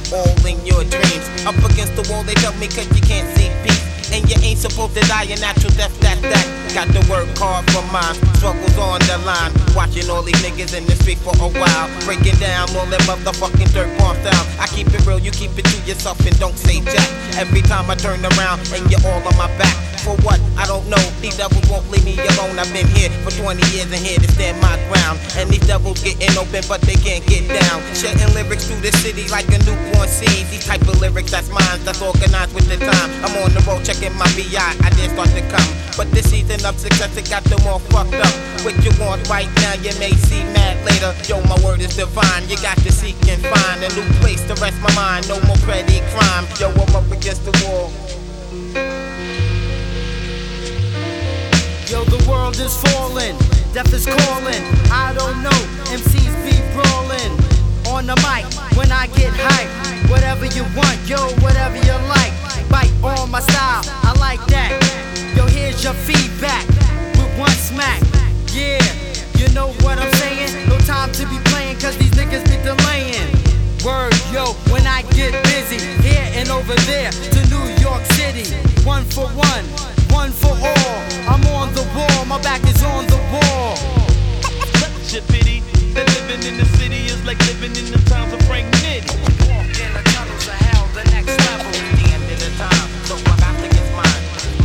all in your dreams. Up against the wall, they tell me 'cause you can't see peace. And you ain't supposed to die a natural death, that. Got to work hard for mine, struggles on the line. Watching all these niggas in the street for a while, breaking down all that motherfucking dirt bomb sound. I keep it real, you keep it to yourself and don't say jack. Every time I turn around and you're all on my back. For what? I don't know, these devils won't leave me alone. I've been here for 20 years and here to stand my ground. And these devils getting open but they can't get down. Shedding lyrics through the city like a newborn seed. These type of lyrics, that's mine, that's organized with the time. I'm on the road checking my BI, I didn't start to come. But this season of success, it got them all fucked up. What you want right now, you may see mad later. Yo, my word is divine, you got to seek and find a new place to rest my mind. No more petty crime, yo, I'm up against the wall. Yo, the world is falling, death is calling. I don't know, MCs be brawling. On the mic, when I get hype, whatever you want, yo, whatever you like. Bite on my style, I like that. Yo, here's your feedback with one smack. Yeah, you know what I'm saying? No time to be playing, 'cause these niggas be delaying. Word, yo, when I get busy, here and over there to New York City. One for one, one for all. I'm on the wall, my back is on the wall. Such a pity that living in the city is like living in the times of Frank Nitty. Walk in the tunnels of hell, the next level. The end of the time, so I got to get mine.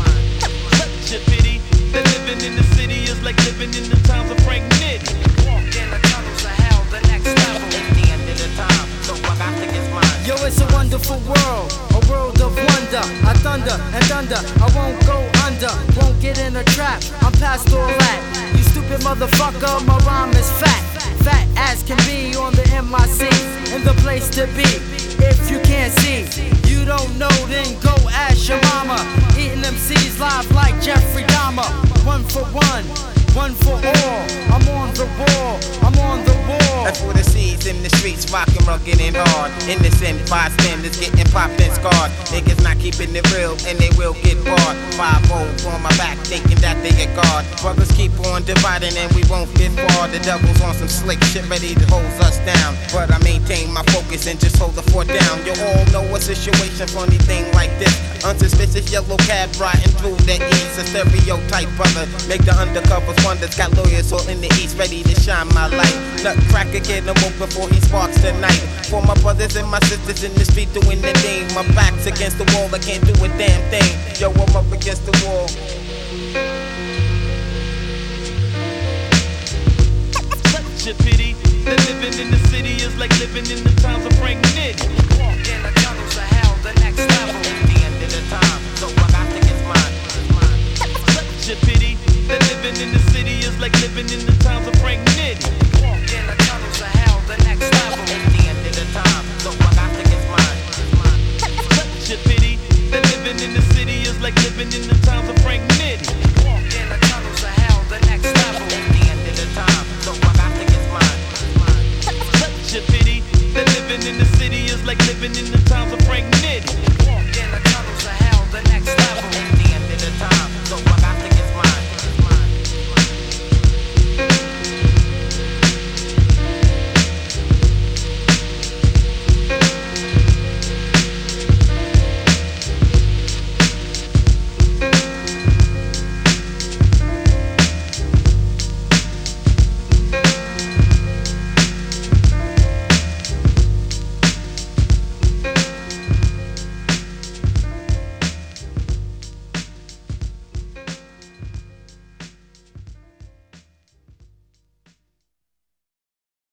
Such a pity that living in the city is like living in the times of Frank Nitty. Walk in the tunnels of hell, the next level. The end of the time, so I got to get mine. Yo, it's a wonderful world, a world of wonder. I thunder and thunder, I won't go under, won't get in a trap. I'm past all that. You stupid motherfucker, my rhyme is fat. Fat as can be on the MIC, in the place to be. If you can't see, you don't know, then go ask your mama. Eating MCs live like Jeffrey Dahmer. One for one, one for all. I'm on the wall, I'm on the wall. That's for the seeds in the streets, rockin', rugged and hard. Innocent bystanders getting popped and scarred. Niggas not keeping it real and they will get barred. 5-0 on my back thinking that they get guard. Brothers keep on dividing and we won't get far. The devil's on some slick shit ready to hold us down. But I maintain my focus and just hold the fort down. You all know a situation, funny thing like this. Unsuspicious yellow cab riding through the east. A stereotype brother, make the undercovers wonders. Got lawyers all in the east ready to shine my light. Nutcracker get him woke before he sparks the night. For my brothers and my sisters in the street doing the thing. My back's against the wall, I can't do a damn thing. Yo, I'm up against the wall. Such a pity that living in the city is like living in the times